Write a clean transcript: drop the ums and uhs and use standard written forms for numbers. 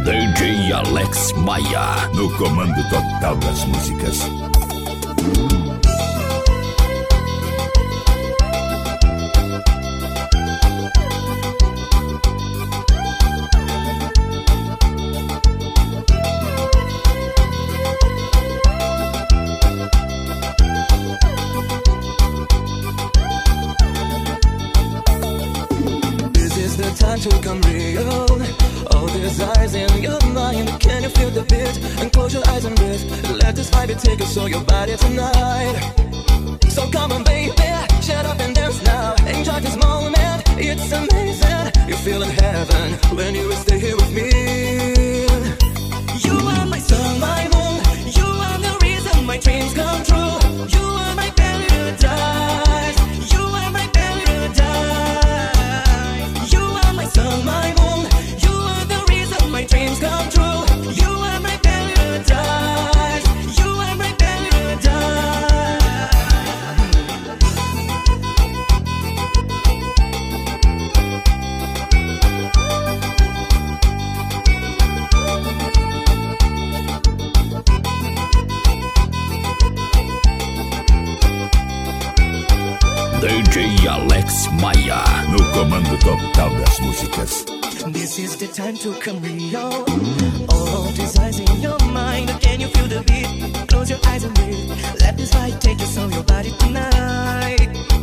DJ Alex Maia, no comando total das músicas. Time to come real. All desires in your mind. Can you feel the beat? And close your eyes and breathe. Let this vibe take us on your body tonight. So come on, baby, shut up and dance now. Enjoy this moment, it's amazing. You're feeling heaven when you stay here with me. You are my sun, my moon. You are the reason my dreams come true. You are my paradise. You are my paradise. Sun, my moon, you are the reason my dreams come true. You are my paradise. You are my paradise. DJ Alex Maia, no comando total das músicas. This is the time to come real. All desires in your mind. Can you feel the beat? Close your eyes and breathe. Let this vibe take us on your body tonight.